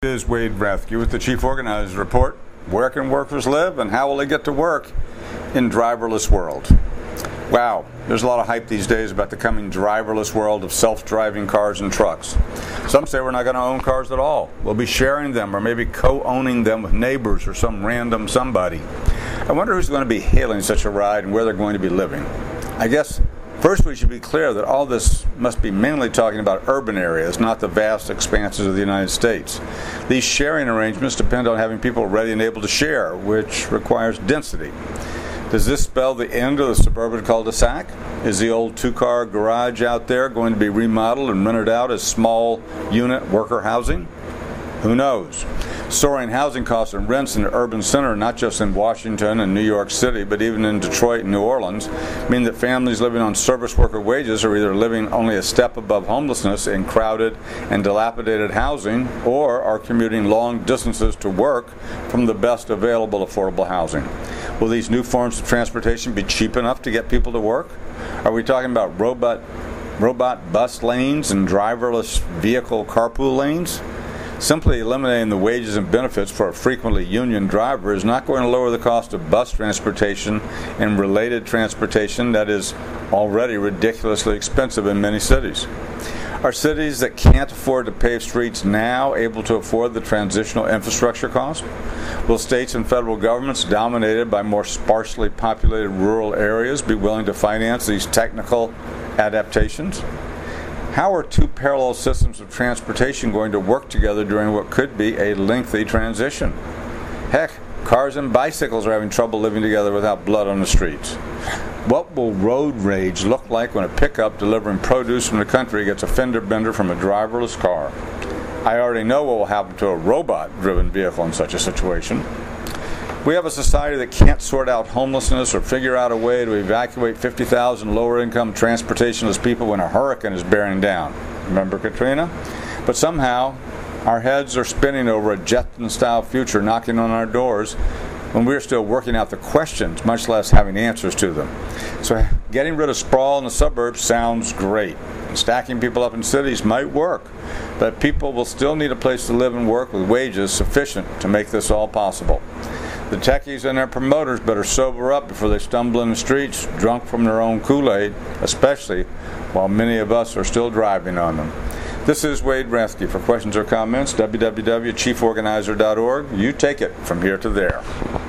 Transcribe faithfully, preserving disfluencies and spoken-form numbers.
This is Wade Rathke with the Chief Organizer's Report. Where can workers live and how will they get to work in driverless world? Wow, there's a lot of hype these days about the coming driverless world of self-driving cars and trucks. Some say we're not going to own cars at all. We'll be sharing them or maybe co-owning them with neighbors or some random somebody. I wonder who's going to be hailing such a ride and where they're going to be living. I guess first we should be clear that all this must be mainly talking about urban areas, not the vast expanses of the United States. These sharing arrangements depend on having people ready and able to share, which requires density. Does this spell the end of the suburban cul-de-sac? Is the old two-car garage out there going to be remodeled and rented out as small unit worker housing? Who knows? Soaring housing costs and rents in the urban center, not just in Washington and New York City, but even in Detroit and New Orleans, mean that families living on service worker wages are either living only a step above homelessness in crowded and dilapidated housing, or are commuting long distances to work from the best available affordable housing. Will these new forms of transportation be cheap enough to get people to work? Are we talking about robot, robot bus lanes and driverless vehicle carpool lanes? Simply eliminating the wages and benefits for a frequently union driver is not going to lower the cost of bus transportation and related transportation that is already ridiculously expensive in many cities. Are cities that can't afford to pave streets now able to afford the transitional infrastructure cost? Will states and federal governments dominated by more sparsely populated rural areas be willing to finance these technical adaptations? How are two parallel systems of transportation going to work together during what could be a lengthy transition? Heck, cars and bicycles are having trouble living together without blood on the streets. What will road rage look like when a pickup delivering produce from the country gets a fender bender from a driverless car? I already know what will happen to a robot-driven vehicle in such a situation. We have a society that can't sort out homelessness or figure out a way to evacuate fifty thousand lower-income transportationless people when a hurricane is bearing down. Remember Katrina? But somehow, our heads are spinning over a Jetson-style future knocking on our doors when we're still working out the questions, much less having answers to them. So getting rid of sprawl in the suburbs sounds great. And stacking people up in cities might work. But people will still need a place to live and work with wages sufficient to make this all possible. The techies and their promoters better sober up before they stumble in the streets, drunk from their own Kool-Aid, especially while many of us are still driving on them. This is Wade Rathke. For questions or comments, w w w dot chief organizer dot org. You take it from here to there.